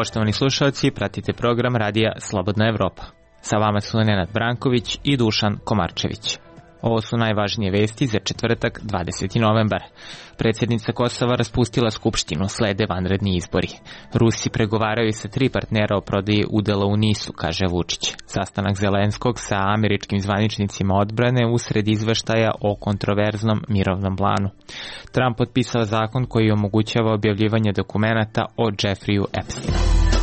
Poštovani slušalci, pratite program radija Slobodna Evropa. Sa vama su Nenad Branković i Dušan Komarčević. Ovo su najvažnije vesti za četvrtak, 20. novembar. Predsjednica Kosova raspustila skupštinu, slede vanredni izbori. Rusi pregovaraju sa 3 partnera o prodaji udela u NIS-u, kaže Vučić. Sastanak Zelenskog sa američkim zvaničnicima odbrane usred izveštaja o kontroverznom mirovnom planu. Trump potpisao zakon koji omogućava objavljivanje dokumenata o Jeffreyu Epsteinu.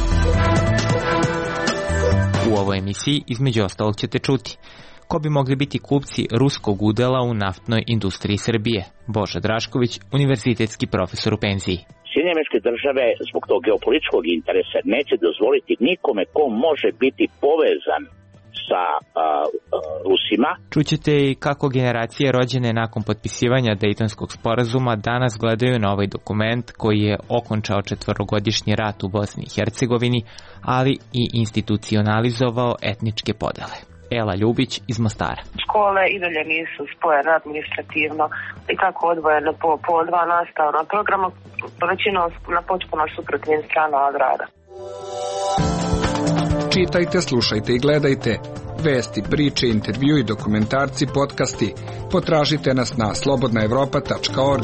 U ovoj emisiji između ostalog ćete čuti: ko bi mogli biti kupci ruskog udela u naftnoj industriji Srbije? Božo Drašković, univerzitetski profesor u penziji. Sjedinjene Američke Države zbog tog geopolitičkog interesa neće dozvoliti nikome ko može biti povezan sa Rusima. Čućete i kako generacije rođene nakon potpisivanja Dejtonskog sporazuma danas gledaju na ovaj dokument koji je okončao 4-godišnji rat u Bosni i Hercegovini, ali i institucionalizovao etničke podele. Ela Ljubić iz Mostara. Škole i dalje nisu spojene administrativno i tako odvojene po 2 nastavna programa, većinom na potpuno suprotnim stranama grada. Čitajte, slušajte i gledajte vesti, priče, intervju i dokumentarci, podcasti. Potražite nas na slobodnaevropa.org.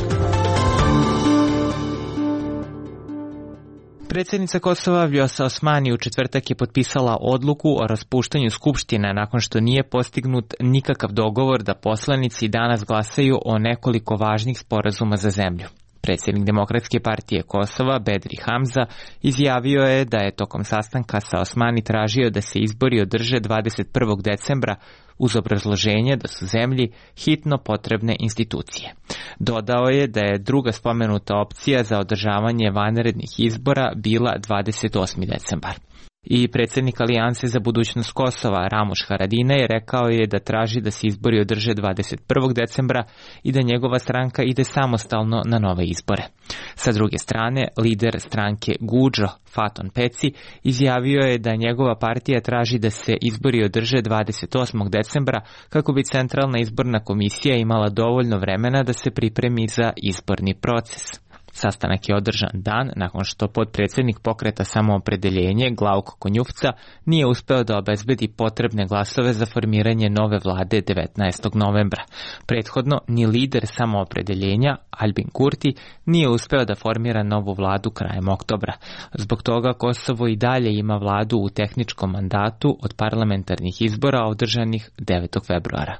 Predsjednica Kosova Vjosa Osmani u četvrtak je potpisala odluku o raspuštanju skupštine nakon što nije postignut nikakav dogovor da poslanici danas glasaju o nekoliko važnih sporazuma za zemlju. Predsjednik Demokratske partije Kosova, Bedri Hamza, izjavio je da je tokom sastanka sa Osmani tražio da se izbori održe 21. decembra uz obrazloženje da su zemlji hitno potrebne institucije. Dodao je da je druga spomenuta opcija za održavanje vanrednih izbora bila 28. decembar. I predsjednik Alijanse za budućnost Kosova, Ramuš Haradinaj, rekao je da traži da se izbori održe 21. decembra i da njegova stranka ide samostalno na nove izbore. Sa druge strane, lider stranke Guđo, Faton Peci, izjavio je da njegova partija traži da se izbori održe 28. decembra kako bi Centralna izborna komisija imala dovoljno vremena da se pripremi za izborni proces. Sastanak je održan dan nakon što potpredsjednik pokreta Samoopredeljenje Glauko Konjufca nije uspeo da obezbedi potrebne glasove za formiranje nove vlade 19. novembra. Prethodno, ni lider Samoopredeljenja, Albin Kurti, nije uspeo da formira novu vladu krajem oktobra. Zbog toga Kosovo i dalje ima vladu u tehničkom mandatu od parlamentarnih izbora održanih 9. februara.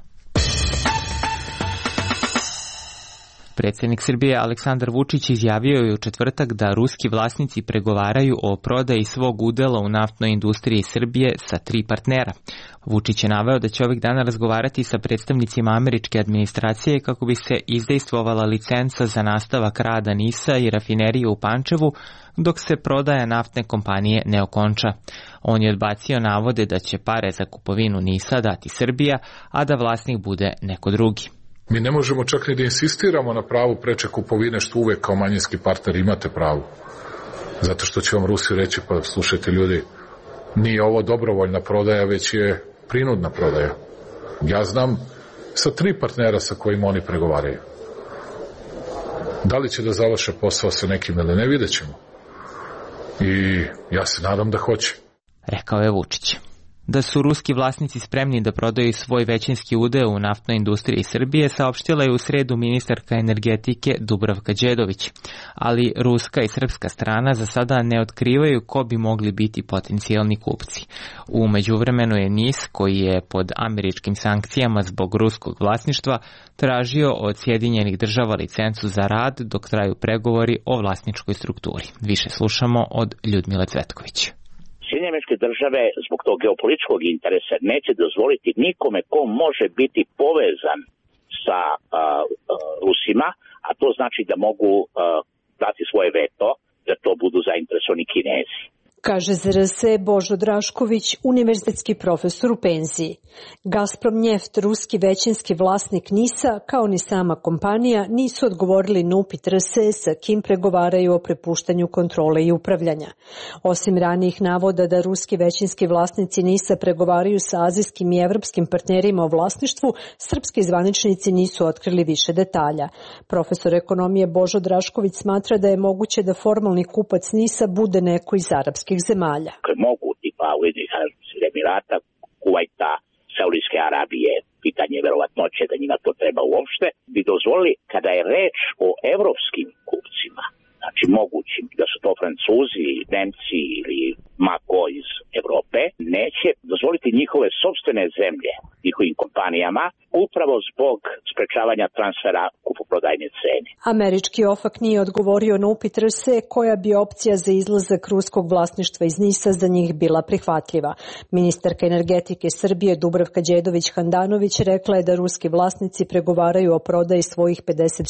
Predsjednik Srbije Aleksandar Vučić izjavio je u četvrtak da ruski vlasnici pregovaraju o prodaji svog udela u naftnoj industriji Srbije sa 3 partnera. Vučić je naveo da će ovih dana razgovarati sa predstavnicima američke administracije kako bi se izdejstvovala licenca za nastavak rada NIS-a i rafinerije u Pančevu, dok se prodaja naftne kompanije ne okonča. On je odbacio navode da će pare za kupovinu NIS-a dati Srbija, a da vlasnik bude neko drugi. Mi ne možemo čak ni da insistiramo na pravu preče kupovine, što uvek kao manjinski partner imate pravo. Zato što će vam Rusi reći, pa slušajte ljudi, nije ovo dobrovoljna prodaja, već je prinudna prodaja. Ja znam sa 3 partnera sa kojima oni pregovaraju. Da li će da završe posao sa nekim ili ne, vidjet ćemo. I ja se nadam da hoće. Rekao je Vučić. Da su ruski vlasnici spremni da prodaju svoj većinski udeo u naftnoj industriji Srbije, saopštila je u sredu ministarka energetike Dubravka Đedović. Ali ruska i srpska strana za sada ne otkrivaju ko bi mogli biti potencijalni kupci. U međuvremenu je NIS, koji je pod američkim sankcijama zbog ruskog vlasništva, tražio od Sjedinjenih država licencu za rad dok traju pregovori o vlasničkoj strukturi. Više slušamo od Ljudmile Cvetković. Sjedinjene Američke Države zbog tog geopolitičkog interesa neće dozvoliti nikome ko može biti povezan sa Rusima, a to znači da mogu dati svoje veto, da to budu zainteresovani Kinezi. Kaže ZRS Božo Drašković, univerzitetski profesor u penziji. Gazprom Njeft, ruski većinski vlasnik NIS-a, kao ni sama kompanija, nisu odgovorili na upit RS sa kim pregovaraju o prepuštanju kontrole i upravljanja. Osim ranijih navoda da ruski većinski vlasnici NIS-a pregovaraju sa azijskim i evropskim partnerima o vlasništvu, srpski zvaničnici nisu otkrili više detalja. Profesor ekonomije Božo Drašković smatra da je moguće da formalni kupac NIS-a bude neko iz arapskih drugih zemalja. Mogu tipa Ujedinjenih Arapskih Emirata, Kuvajta, Saudijske Arabije, pitanje verovatnoće da njima to treba uopšte, bi dozvolili kada je reč o evropskim kupcima, znači mogućim da su to Francuzi, Nemci ili mako iz Evrope, neće dozvoliti njihove sopstvene zemlje njihovim kompanijama upravo zbog sprečavanja transfera kupoprodajne cene. Američki OFAC nije odgovorio na upit RSE koja bi opcija za izlazak ruskog vlasništva iz NIS-a za njih bila prihvatljiva. Ministarka energetike Srbije Dubravka Đedović-Handanović rekla je da ruski vlasnici pregovaraju o prodaji svojih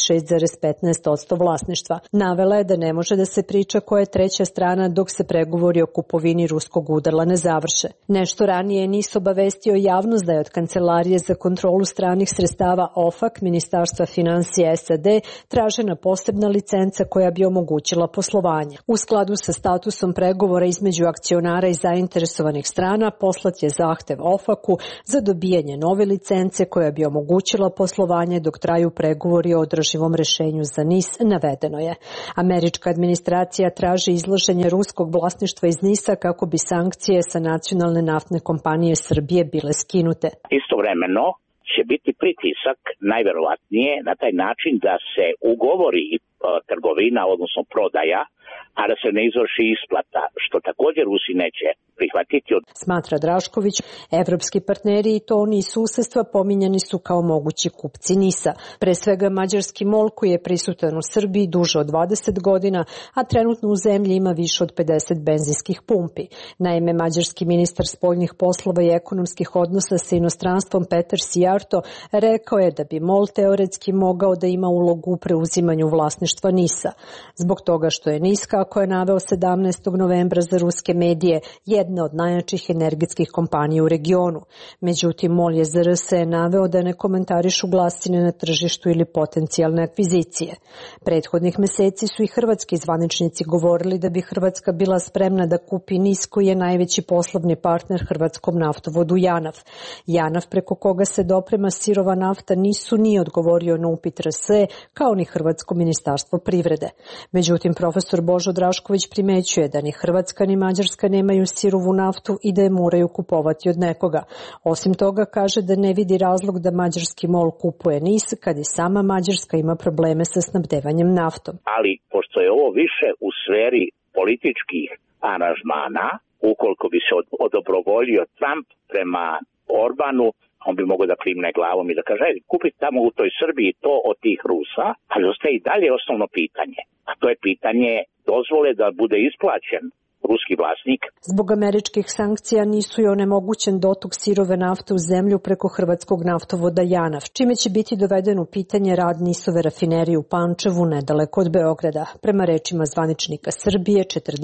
56,15% vlasništva. Navela je da ne može da se priča koja je treća strana dok se pregovori o kupovini ruskog udrla ne završe. Nešto ranije je NIS obavestio javnost da je od Kancelarije za kontrolu stranih sredstava OFAC, Ministarstva finansija SAD, tražena posebna licenca koja bi omogućila poslovanje. U skladu sa statusom pregovora između akcionara i zainteresovanih strana poslat je zahtev OFAC-u za dobijanje nove licence koja bi omogućila poslovanje dok traju pregovori o održivom rešenju za NIS, navedeno je. Američka administracija traži izlaženje ruskog vlasništva iz NIS-a kako bi sankcije sa nacionalne naftne kompanije Srbije bile skinute. Istovremeno će biti pritisak najverovatnije na taj način da se ugovori trgovina, odnosno prodaja, a da se ne izvrši isplata, što također Rusi neće prihvatiti. Smatra Drašković, evropski partneri i to oni iz susedstva pominjani su kao mogući kupci NIS-a. Pre svega mađarski MOL koji je prisutan u Srbiji duže od 20 godina, a trenutno u zemlji ima više od 50 benzinskih pumpi. Naime, mađarski ministar spoljnih poslova i ekonomskih odnosa sa inostranstvom Petar Sijarto rekao je da bi MOL teoretski mogao da ima ulogu u preuzimanju vlasništva NIS-a. Zbog toga što je NIS, kako je naveo 17. novembra za ruske medije, jedna od najjačih energetskih kompanija u regionu. Međutim, MOL je za RSE naveo da ne komentarišu glasine na tržištu ili potencijalne akvizicije. Prethodnih meseci su i hrvatski zvaničnici govorili da bi Hrvatska bila spremna da kupi NIS koji je najveći poslovni partner hrvatskom naftovodu JANAF. JANAF preko koga se doprema sirova nafta nije odgovorio na upit RSE kao ni Hrvatsko ministarstvo privrede. Međutim, profesor Božo Drašković primećuje da ni Hrvatska ni Mađarska nemaju sirovu naftu i da je moraju kupovati od nekoga. Osim toga, kaže da ne vidi razlog da mađarski MOL kupuje NIS kad i sama Mađarska ima probleme sa snabdevanjem naftom. Ali, pošto je ovo više u sferi političkih aranžmana, ukoliko bi se odobrovoljio Trump prema Orbanu, on bi mogao da klimne glavom i da kaže, kupiti tamo u toj Srbiji to od tih Rusa, ali ostaje i dalje osnovno pitanje. A to je pitanje dozvole da bude isplaćen ruski vlasnik. Zbog američkih sankcija nisu je onemogućen dotok sirove nafte u zemlju preko hrvatskog naftovoda JANAF, čime će biti doveden u pitanje rad NIS-ove rafinerije u Pančevu nedaleko od Beograda. Prema rečima zvaničnika Srbije,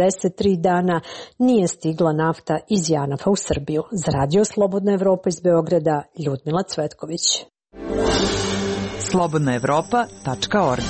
43 dana nije stigla nafta iz JANAF-a u Srbiju. Za Radio Slobodna Evropa iz Beograda, Ljudmila Cvetković. slobodnaevropa.org.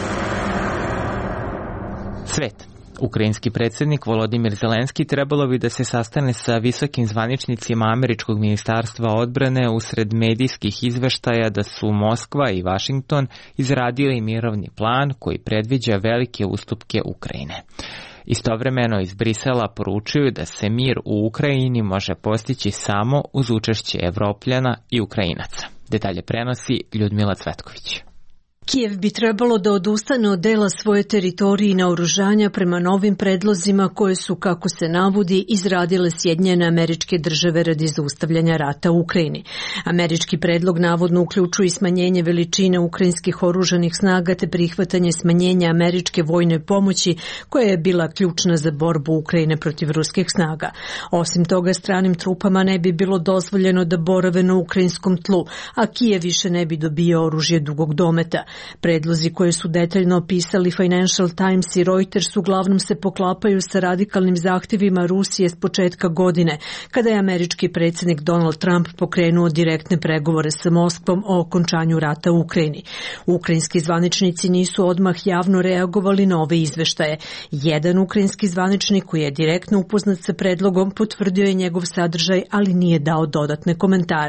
Svet. Ukrajinski predsjednik Volodimir Zelenski trebalo bi da se sastane sa visokim zvaničnicima Američkog ministarstva odbrane usred medijskih izveštaja da su Moskva i Vašington izradili mirovni plan koji predviđa velike ustupke Ukrajine. Istovremeno iz Brisela poručuju da se mir u Ukrajini može postići samo uz učešće Evropljana i Ukrajinaca. Detalje prenosi Ljudmila Cvetković. Kijev bi trebalo da odustane od dela svoje teritorije i naoružanja prema novim predlozima koje su, kako se navodi, izradile Sjedinjene Američke Države radi zaustavljanja rata u Ukrajini. Američki predlog navodno uključuje i smanjenje veličine ukrajinskih oružanih snaga te prihvatanje smanjenja američke vojne pomoći koja je bila ključna za borbu Ukrajine protiv ruskih snaga. Osim toga, stranim trupama ne bi bilo dozvoljeno da borave na ukrajinskom tlu, a Kijev više ne bi dobio oružje dugog dometa. Predlozi koje su detaljno opisali Financial Times i Reuters uglavnom se poklapaju sa radikalnim zahtjevima Rusije s početka godine, kada je američki predsjednik Donald Trump pokrenuo direktne pregovore sa Moskvom o okončanju rata u Ukrajini. Ukrajinski zvaničnici nisu odmah javno reagovali na ove izveštaje. Jedan ukrajinski zvaničnik koji je direktno upoznat sa predlogom potvrdio je njegov sadržaj, ali nije dao dodatne komentare.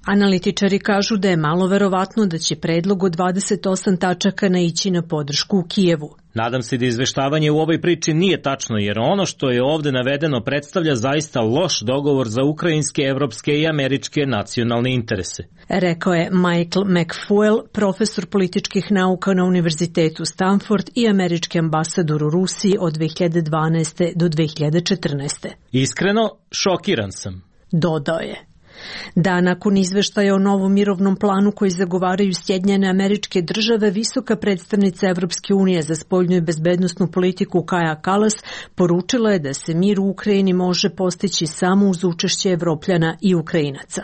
Analitičari kažu da je malo verovatno da će predlog od 28 tačaka naići na podršku u Kijevu. Nadam se da izveštavanje u ovoj priči nije tačno, jer ono što je ovde navedeno predstavlja zaista loš dogovor za ukrajinske, evropske i američke nacionalne interese. Rekao je Michael McFuel, profesor političkih nauka na Univerzitetu Stanford i američki ambasador u Rusiji od 2012. do 2014. Iskreno, šokiran sam. Dodao je. Da, nakon izveštaja o novom mirovnom planu koji zagovaraju Sjedinjene Američke Države, visoka predstavnica Evropske unije za spoljnu i bezbednosnu politiku Kaja Kallas poručila je da se mir u Ukrajini može postići samo uz učešće Evropljana i Ukrajinaca.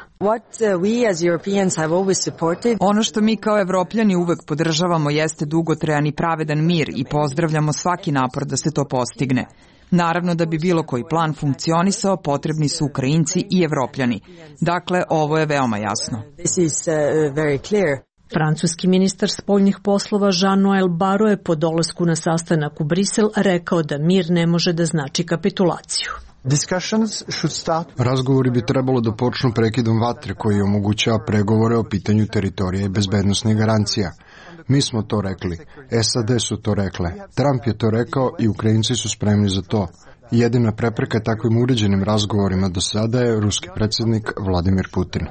Ono što mi kao Evropljani uvek podržavamo jeste dugotrajan i pravedan mir i pozdravljamo svaki napor da se to postigne. Naravno, da bi bilo koji plan funkcionisao, potrebni su Ukrajinci i Evropljani. Dakle, ovo je veoma jasno. Francuski ministar spoljnih poslova Jean-Noël Barrot je po dolasku na sastanak u Brisel rekao da mir ne može da znači kapitulaciju. Razgovori bi trebalo da počnu prekidom vatre koji omogućava pregovore o pitanju teritorija i bezbednosnih garancija. Mi smo to rekli, SAD su to rekle, Trump je to rekao i Ukrajinci su spremni za to. Jedina prepreka takvim uređenim razgovorima do sada je ruski predsjednik Vladimir Putin.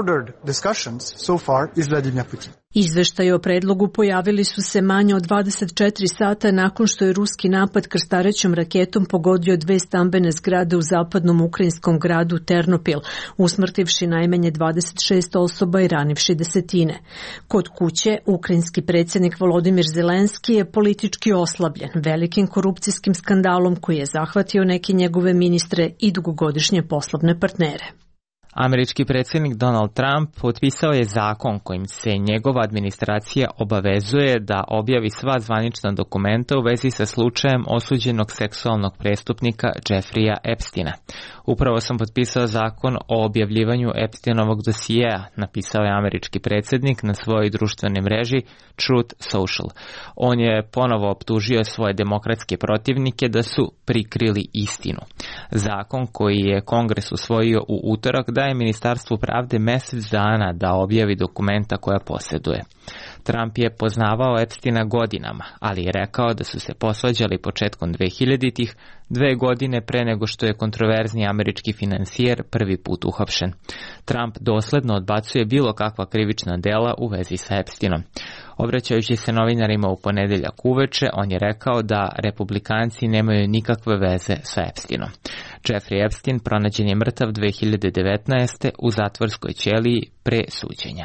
Izveštaji o predlogu pojavili su se manje od 24 sata nakon što je ruski napad krstarećom raketom pogodio 2 stambene zgrade u zapadnom ukrajinskom gradu Ternopil, usmrtivši najmanje 26 osoba i ranivši desetine. Kod kuće, ukrajinski predsjednik Volodimir Zelenski je politički oslabljen velikim korupcijskim skandalom koji je zahvatio neke njegove ministre i dugogodišnje poslovne partnere. Američki predsjednik Donald Trump potpisao je zakon kojim se njegova administracija obavezuje da objavi sva zvanična dokumenta u vezi sa slučajem osuđenog seksualnog prestupnika Jeffreya Epsteina. Upravo sam potpisao zakon o objavljivanju Epsteinovog dosijeja, napisao je američki predsjednik na svojoj društvenoj mreži Truth Social. On je ponovo optužio svoje demokratske protivnike da su prikrili istinu. Zakon koji je Kongres usvojio u utorak daje Ministarstvu pravde mesec dana da objavi dokumenta koja posjeduje. Trump je poznavao Epsteina godinama, ali je rekao da su se posvađali početkom 2000-ih, 2 godine pre nego što je kontroverzni američki finansijer prvi put uhapšen. Trump dosledno odbacuje bilo kakva krivična dela u vezi sa Epsteinom. Obraćajući se novinarima u ponedeljak uveče, on je rekao da republikanci nemaju nikakve veze sa Epsteinom. Jeffrey Epstein pronađen je mrtav 2019. u zatvorskoj ćeliji pre suđenja.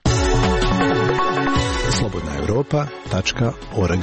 slobodnaevropa.org.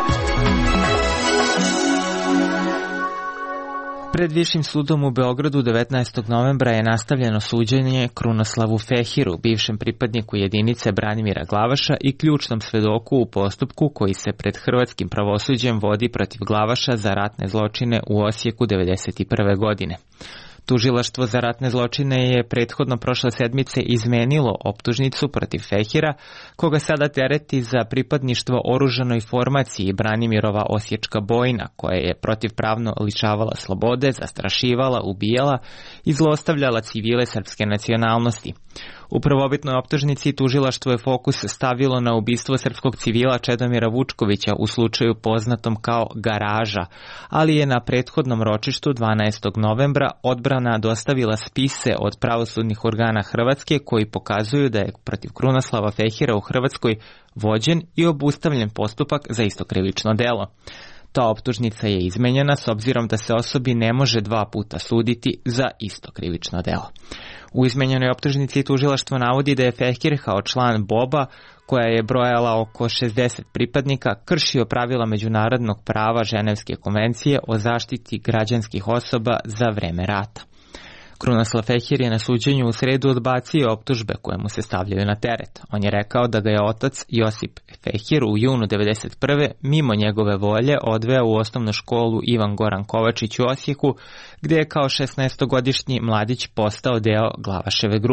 Pred Višim sudom u Beogradu 19. novembra je nastavljeno suđenje Krunoslavu Fehiru, bivšem pripadniku jedinice Branimira Glavaša i ključnom svedoku u postupku koji se pred hrvatskim pravosuđem vodi protiv Glavaša za ratne zločine u Osijeku 1991. godine. Tužilaštvo za ratne zločine je prethodno prošle sedmice izmenilo optužnicu protiv Fehira, koga sada tereti za pripadništvo oružanoj formaciji Branimirova Osječka bojna, koja je protivpravno lišavala slobode, zastrašivala, ubijala i zlostavljala civile srpske nacionalnosti. U prvobitnoj optužnici tužilaštvo je fokus stavilo na ubistvo srpskog civila Čedomira Vučkovića u slučaju poznatom kao Garaža, ali je na prethodnom ročištu 12. novembra odbrana dostavila spise od pravosudnih organa Hrvatske koji pokazuju da je protiv Krunoslava Fehira u Hrvatskoj vođen i obustavljen postupak za isto krivično delo. Ta optužnica je izmenjena s obzirom da se osobi ne može 2 puta suditi za isto krivično delo. U izmenjenoj optužnici tužilaštvo navodi da je Fehir kao član BOB-a, koja je brojala oko 60 pripadnika, kršio pravila međunarodnog prava Ženevske konvencije o zaštiti građanskih osoba za vreme rata. Krunoslav Fehir je na suđenju u sredu odbacio optužbe koje mu se stavljaju na teret. On je rekao da ga je otac Josip Fehir u junu 1991. mimo njegove volje odveo u osnovnu školu Ivan Goran Kovačić u Osijeku, gdje je kao 16-godišnji mladić postao deo Glavaševe grupe.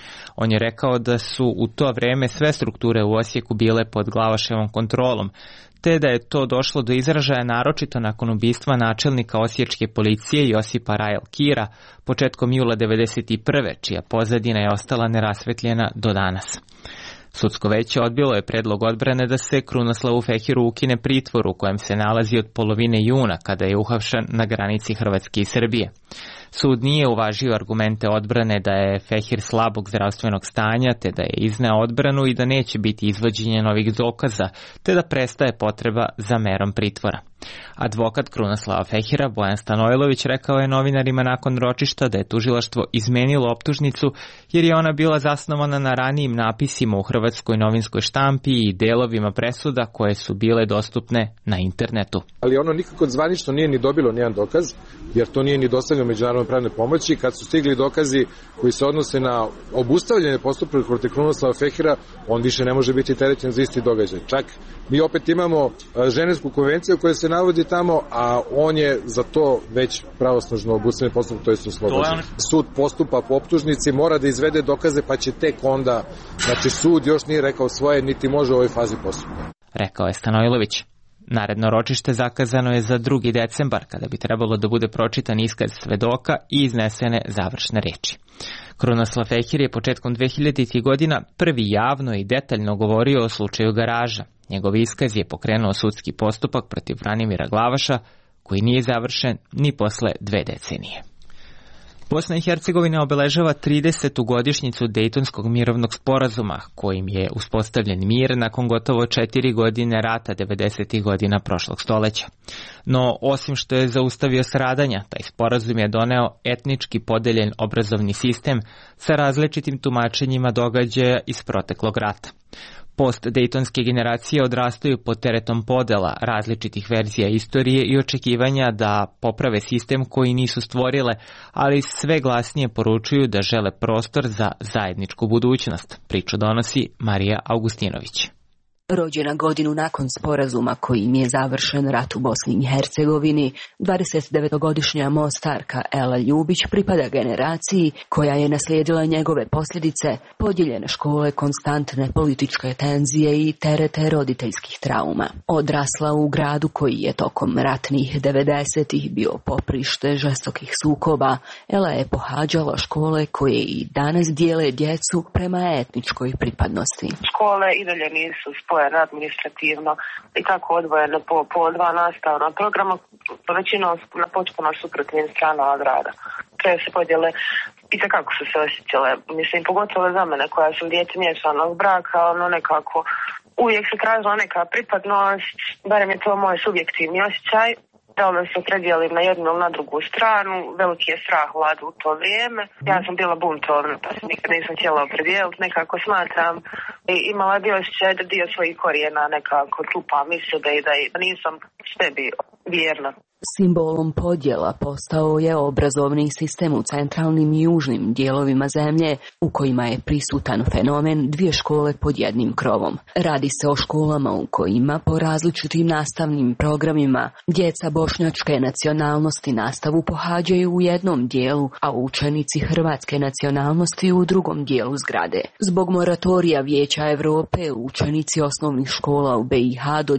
On je rekao da su u to vreme sve strukture u Osijeku bile pod Glavaševom kontrolom, te da je to došlo do izražaja naročito nakon ubistva načelnika osječke policije Josipa Rajl Kira početkom jula 1991. čija pozadina je ostala nerasvetljena do danas. Sudsko veće odbilo je predlog odbrane da se Krunoslavu Fehiru ukine pritvor u kojem se nalazi od polovine juna kada je uhapšen na granici Hrvatske i Srbije. Sud nije uvažio argumente odbrane da je Fehir slabog zdravstvenog stanja, te da je izneo odbranu i da neće biti izvođenje novih dokaza, te da prestaje potreba za merom pritvora. Advokat Krunoslava Fehira, Bojan Stanojlović, rekao je novinarima nakon ročišta da je tužilaštvo izmenilo optužnicu jer je ona bila zasnovana na ranijim napisima u hrvatskoj novinskoj štampi i delovima presuda koje su bile dostupne na internetu. Ali ono nikako zvanično nije ni dobilo nijedan dokaz, jer to nije ni dostavljeno međunarodnoj pravnoj pomoći. Kad su stigli dokazi koji se odnose na obustavljanje postupka protiv Krunoslava Fehira, on više ne može biti terećen za isti događaj. Čak mi opet imamo Ženevsku konvenciju koja se navodi tamo, a on je za to već pravosnažno obustavljen postupak, to je oslobođen. Sud postupa po optužnici, mora da izvede dokaze, pa će tek onda, znači sud još nije rekao svoje, niti može u ovoj fazi postupka. Rekao je Stanojlović. Naredno ročište zakazano je za 2. decembar, kada bi trebalo da bude pročitan iskaz svedoka i iznesene završne reči. Krunoslav Fehir je početkom 2000. godina prvi javno i detaljno govorio o slučaju Garaža. Njegov iskaz je pokrenuo sudski postupak protiv Branimira Glavaša, koji nije završen ni posle 2 decenije. Bosna i Hercegovina obeležava 30. godišnjicu Dejtonskog mirovnog sporazuma, kojim je uspostavljen mir nakon gotovo 4 godine rata 90. godina prošlog stoljeća. No, osim što je zaustavio stradanja, taj sporazum je doneo etnički podeljen obrazovni sistem sa različitim tumačenjima događaja iz proteklog rata. Post-dejtonske generacije odrastaju pod teretom podela, različitih verzija istorije i očekivanja da poprave sistem koji nisu stvorile, ali sve glasnije poručuju da žele prostor za zajedničku budućnost. Priču donosi Marija Augustinović. Rođena godinu nakon sporazuma kojim je završen rat u Bosni i Hercegovini, 29-godišnja mostarka Ela Ljubić pripada generaciji koja je naslijedila njegove posljedice, podijeljene škole, konstantne političke tenzije i terete roditeljskih trauma. Odrasla u gradu koji je tokom ratnih 90-ih bio poprište žestokih sukoba, Ela je pohađala škole koje i danas dijele djecu prema etničkoj pripadnosti. Škole i dalje nisu spojene administrativno i tako odvojeno po 2 nastavna programa, većinom na potpuno suprotnim stranama od grada. Te se podjele i kako su se osjećale, mislim, pogotovo za mene koja sam dijete miješanog braka, ono nekako uvijek se tražila neka pripadnost, barem je to moj subjektivni osjećaj, da li se predijelim na jednu ili na drugu stranu, veliki je strah vlada u to vrijeme. Ja sam bila buntovna, pa se nikad nisam htjela opredijeliti, nekako smatram. I imala bi osjećaj da dio svojih korijena nekako tupa misle da nisam sebi vjerna. Simbolom podjela postao je obrazovni sistem u centralnim i južnim dijelovima zemlje u kojima je prisutan fenomen 2 škole pod jednim krovom. Radi se o školama u kojima po različitim nastavnim programima djeca bošnjačke nacionalnosti nastavu pohađaju u jednom dijelu, a učenici hrvatske nacionalnosti u drugom dijelu zgrade. Zbog moratorija Vijeća Europe učenici osnovnih škola u BiH do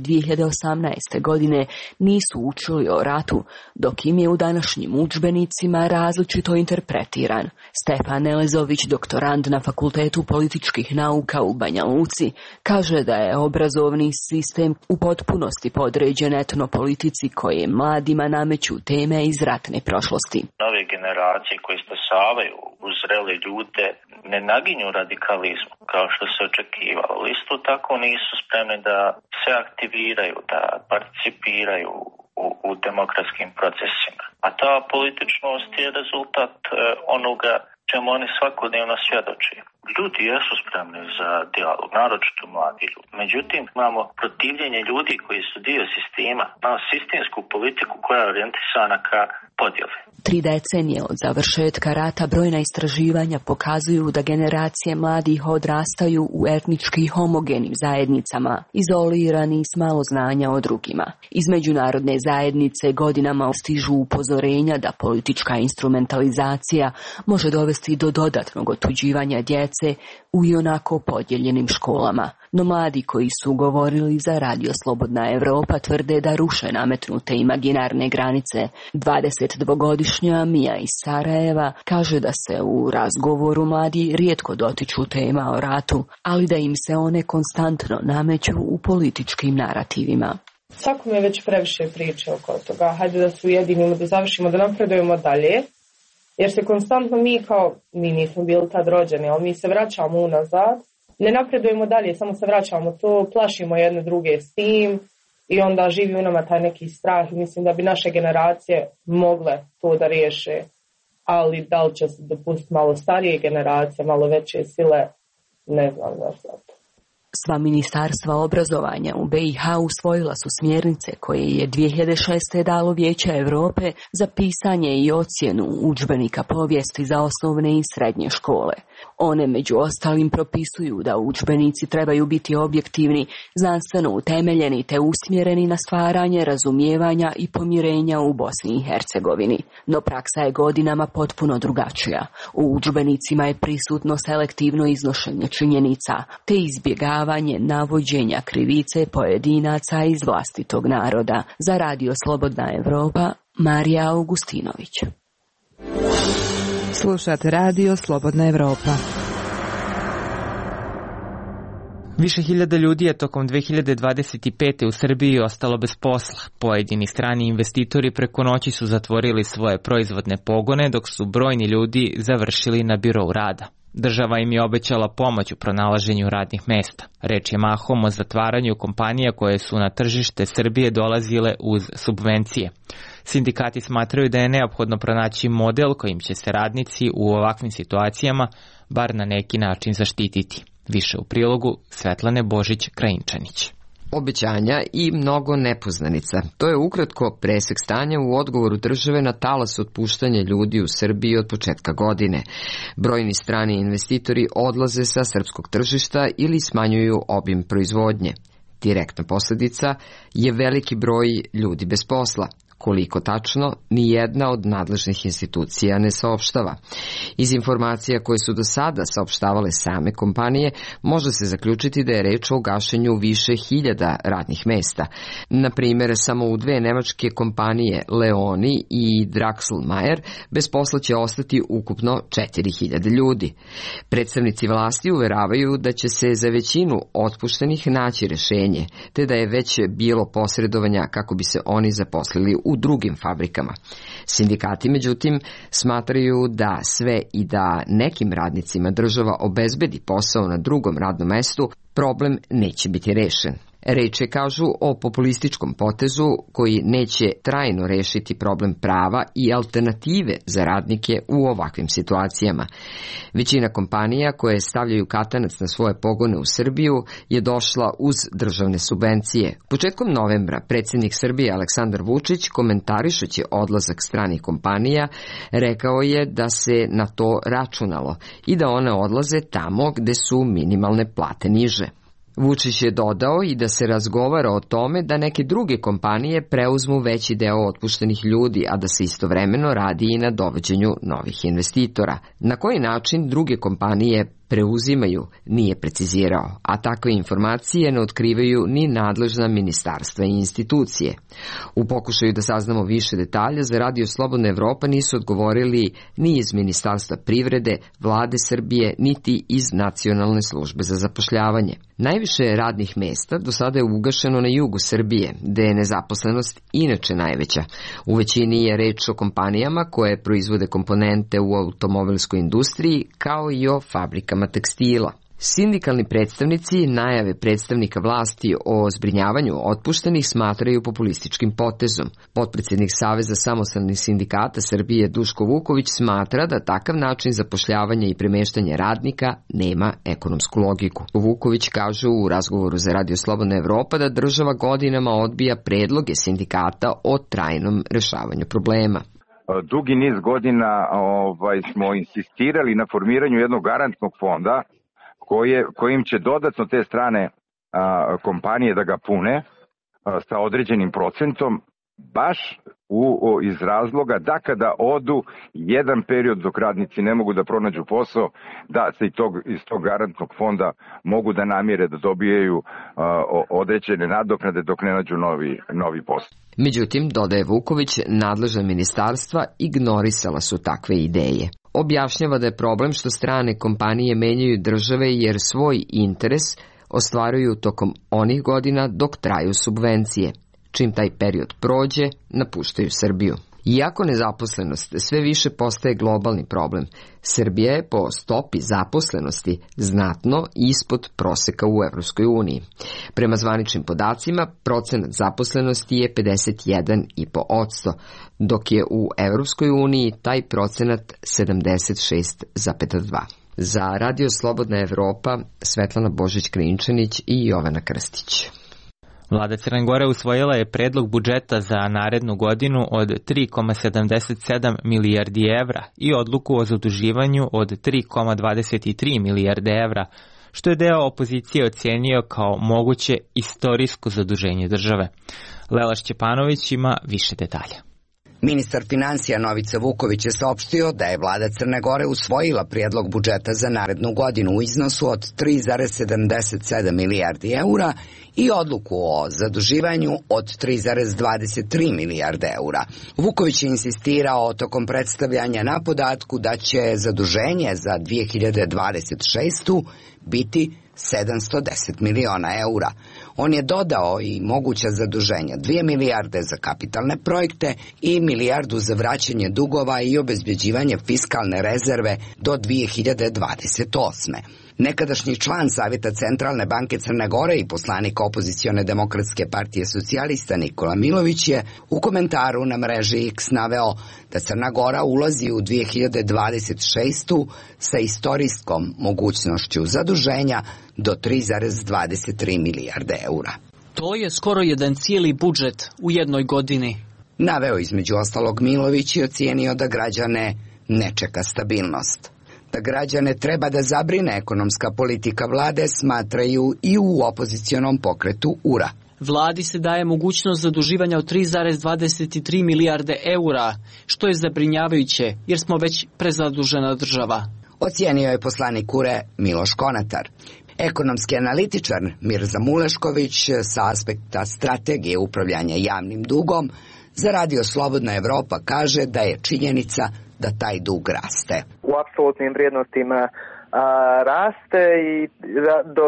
2018. godine nisu učili o ratu, dok im je u današnjim udžbenicima različito interpretiran. Stefan Elezović, doktorand na Fakultetu političkih nauka u Banja Luci, kaže da je obrazovni sistem u potpunosti podređen etnopolitici koje mladima nameću teme iz ratne prošlosti. Nove generacije koje stasavaju uz zrele ljude ne naginju radikalizmu kao što se očekivalo. Isto tako nisu spremni da se aktiviraju, da participiraju u demokratskim procesima. A ta političnost je rezultat onoga čemu oni svakodnevno svjedoče. Ljudi jesu spremni za dijalog, naročito mladi ljudi. Međutim, imamo protivljenje ljudi koji su dio sistema, imamo sistemsku politiku koja je orijentisana ka podjeli. 3 decenije od završetka rata brojna istraživanja pokazuju da generacije mladih odrastaju u etnički homogenim zajednicama, izolirani s malo znanja o drugima. Iz međunarodne zajednice godinama stižu upozorenja da politička instrumentalizacija može dovesti do dodatnog otuđivanja djece djece u ionako podijeljenim školama. No mladi koji su govorili za Radio Slobodna Evropa tvrde da ruše nametnute imaginarne granice. 22-godišnja Mija iz Sarajeva kaže da se u razgovoru mladi rijetko dotiču tema o ratu, ali da im se one konstantno nameću u političkim narativima. Svakome je već previše priče oko toga. Hajde da se ujedinimo, da završimo, da napredujemo dalje. Jer se konstantno mi nismo bili tad rođeni, ali mi se vraćamo unazad. Ne napredujemo dalje, samo se vraćamo to, plašimo jedne druge s tim i onda živi u nama taj neki strah i mislim da bi naše generacije mogle to da riješe. Ali da li će se dopustiti malo starije generacije, malo veće sile, ne znam zašto. Sva ministarstva obrazovanja u BiH usvojila su smjernice koje je 2006. dalo Vijeće Europe za pisanje i ocjenu udžbenika povijesti za osnovne i srednje škole. One među ostalim propisuju da udžbenici trebaju biti objektivni, znanstveno utemeljeni te usmjereni na stvaranje razumijevanja i pomirenja u Bosni i Hercegovini. No praksa je godinama potpuno drugačija. U udžbenicima je prisutno selektivno iznošenje činjenica te izbjegavanje navođenja krivice pojedinaca iz vlastitog naroda. Za Radio Slobodna Evropa, Marija Augustinović. Slušate Radio Slobodna Evropa. Više hiljada ljudi je tokom 2025. u Srbiji ostalo bez posla. Pojedini strani investitori preko noći su zatvorili svoje proizvodne pogone, dok su brojni ljudi završili na birou rada. Država im je obećala pomoć u pronalaženju radnih mesta. Reč je mahom o zatvaranju kompanija koje su na tržište Srbije dolazile uz subvencije. Sindikati smatraju da je neophodno pronaći model kojim će se radnici u ovakvim situacijama bar na neki način zaštititi. Više u prilogu Svetlane Božić-Krajinčanić. Obećanja i mnogo nepoznanica. To je ukratko presek stanja u odgovoru države na talas otpuštanja ljudi u Srbiji od početka godine. Brojni strani investitori odlaze sa srpskog tržišta ili smanjuju obim proizvodnje. Direktna posljedica je veliki broj ljudi bez posla. Koliko tačno, ni jedna od nadležnih institucija ne saopštava. Iz informacija koje su do sada saopštavale same kompanije, može se zaključiti da je reč o gašenju više hiljada radnih mesta. Na primjer, samo u dve nemačke kompanije Leoni i Draxl-Mayer bez posla će ostati ukupno 4000 ljudi. Predstavnici vlasti uveravaju da će se za većinu otpuštenih naći rješenje, te da je već bilo posredovanja kako bi se oni zaposlili u drugim fabrikama. Sindikati, međutim, smatraju da sve i da nekim radnicima država obezbedi posao na drugom radnom mestu, problem neće biti rešen. Reč je, kažu, o populističkom potezu koji neće trajno rešiti problem prava i alternative za radnike u ovakvim situacijama. Većina kompanija koje stavljaju katanac na svoje pogone u Srbiju je došla uz državne subvencije. Početkom novembra predsjednik Srbije Aleksandar Vučić, komentarišući odlazak stranih kompanija, rekao je da se na to računalo i da one odlaze tamo gde su minimalne plate niže. Vučić je dodao i da se razgovara o tome da neke druge kompanije preuzmu veći deo otpuštenih ljudi, a da se istovremeno radi i na dovođenju novih investitora. Na koji način druge kompanije preuzimaju nije precizirao, a takve informacije ne otkrivaju ni nadležna ministarstva i institucije. U pokušaju da saznamo više detalja za Radio Slobodna Evropa nisu odgovorili ni iz Ministarstva privrede, Vlade Srbije, niti iz Nacionalne službe za zapošljavanje. Najviše radnih mesta do sada je ugašeno na jugu Srbije, gde je nezaposlenost inače najveća. U većini je reč o kompanijama koje proizvode komponente u automobilskoj industriji, kao i o fabrikama tekstila. Sindikalni predstavnici najave predstavnika vlasti o zbrinjavanju otpuštenih smatraju populističkim potezom. Potpredsjednik Saveza samostalnih sindikata Srbije Duško Vuković smatra da takav način zapošljavanja i premeštanja radnika nema ekonomsku logiku. Vuković kaže u razgovoru za Radio Slobodna Evropa da država godinama odbija predloge sindikata o trajnom rešavanju problema. Dugi niz godina smo insistirali na formiranju jednog garantnog fonda kojim će dodatno te strane kompanije da ga pune sa određenim procentom baš iz razloga da kada odu jedan period dok radnici ne mogu da pronađu posao, da se iz tog garantnog fonda mogu da namire da dobijaju određene nadoknade dok ne nađu novi posao. Međutim, dodaje Vuković, nadležna ministarstva ignorisala su takve ideje. Objašnjava da je problem što strane kompanije menjaju države jer svoj interes ostvaruju tokom onih godina dok traju subvencije. Čim taj period prođe, napuštaju Srbiju. Iako nezaposlenost sve više postaje globalni problem, Srbija je po stopi zaposlenosti znatno ispod proseka u Evropskoj uniji. Prema zvaničnim podacima, procenat zaposlenosti je 51,5%, dok je u Evropskoj uniji taj procenat 76,2%. Za Radio Slobodna Evropa, Svetlana Božić-Krinčanić i Jovana Krstić. Vlada Crne Gore usvojila je predlog budžeta za narednu godinu od 3,77 milijardi evra i odluku o zaduživanju od 3,23 milijarde evra, što je deo opozicije ocenio kao moguće istorijsko zaduženje države. Lela Šćepanović ima više detalja. Ministar financija Novica Vuković je saopštio da je vlada Crne Gore usvojila prijedlog budžeta za narednu godinu u iznosu od 3,77 milijardi eura i odluku o zaduživanju od 3,23 milijarde eura. Vuković je insistirao tokom predstavljanja na podatku da će zaduženje za 2026. biti 710 miliona eura. On je dodao i moguća zaduženja 2 milijarde za kapitalne projekte i milijardu za vraćanje dugova i obezbeđivanje fiskalne rezerve do 2028. Nekadašnji član Savjeta Centralne banke Crne Gore i poslanik opozicione Demokratske partije socijalista Nikola Milović je u komentaru na mreži X naveo da Crna Gora ulazi u 2026. sa istorijskom mogućnošću zaduženja do 3,23 milijarde eura. To je skoro jedan cijeli budžet u jednoj godini. Naveo između ostalog Milović i ocijenio da građane ne čeka stabilnost. Da građane treba da zabrine ekonomska politika vlade, smatraju i u opozicionom pokretu URA. Vladi se daje mogućnost zaduživanja od 3,23 milijarde eura, što je zabrinjavajuće jer smo već prezadužena država. Ocijenio je poslanik URE Miloš Konatar. Ekonomski analitičar Mirza Mulešković sa aspekta strategije upravljanja javnim dugom za Radio Slobodna Evropa kaže da je činjenica da taj dug raste. U apsolutnim vrijednostima raste i do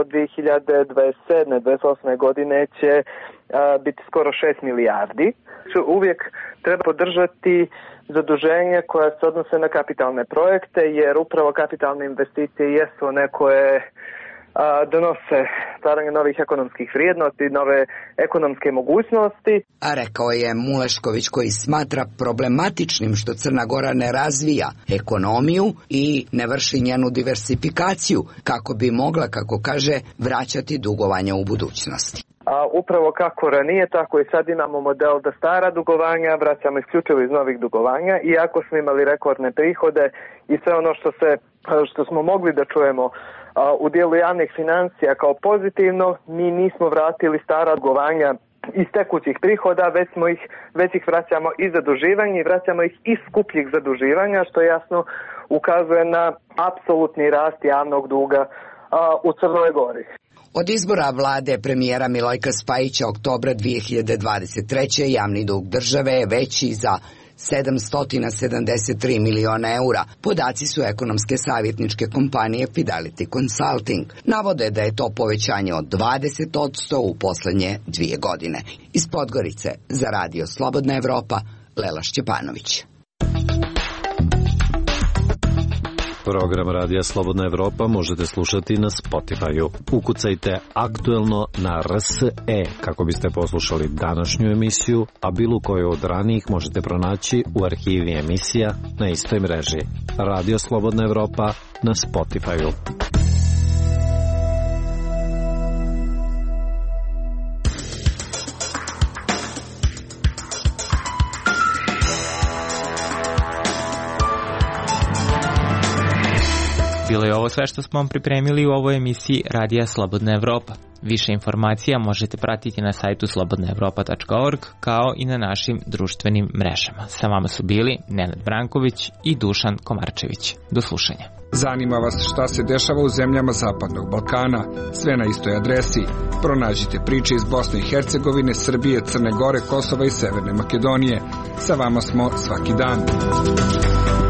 2027-2028 godine će biti skoro 6 milijardi. Uvijek treba podržati zaduženje koje se odnose na kapitalne projekte, jer upravo kapitalne investicije jesu one koje donose stvaranje novih ekonomskih vrijednosti, nove ekonomske mogućnosti. A rekao je Mulešković, koji smatra problematičnim što Crna Gora ne razvija ekonomiju i ne vrši njenu diversifikaciju kako bi mogla, kako kaže, vraćati dugovanja u budućnosti. Upravo kako ranije, tako i sad imamo model da stara dugovanja vraćamo isključivo iz novih dugovanja, iako smo imali rekordne prihode i sve ono što smo mogli da čujemo u dijelu javnih financija kao pozitivno, mi nismo vratili stara dugovanja iz tekućih prihoda, već ih vraćamo iz zaduživanja i vraćamo ih iz skupljih zaduživanja, što jasno ukazuje na apsolutni rast javnog duga u Crnoj Gori. Od izbora vlade premijera Milojka Spajića oktobra 2023. javni dug države je veći za 773 miliona eura. Podaci su ekonomske savjetničke kompanije Fidelity Consulting. Navode da je to povećanje od 20% u poslednje 2 godine. Iz Podgorice za Radio Slobodna Evropa, Lela Šćepanović. Program Radija Slobodna Evropa možete slušati na Spotify-u. Ukucajte aktuelno na RSE kako biste poslušali današnju emisiju, a bilo koju od ranijih možete pronaći u arhivi emisija na istoj mreži. Radio Slobodna Evropa na Spotify-u. Bilo je ovo sve što smo vam pripremili u ovoj emisiji Radija Slobodna Evropa. Više informacija možete pratiti na sajtu slobodnaevropa.org kao i na našim društvenim mrežama. Sa vama su bili Nenad Branković i Dušan Komarčević. Do slušanja. Zanima vas šta se dešava u zemljama Zapadnog Balkana? Sve na istoj adresi. Pronađite priče iz Bosne i Hercegovine, Srbije, Crne Gore, Kosova i Severne Makedonije. Sa vama smo svaki dan.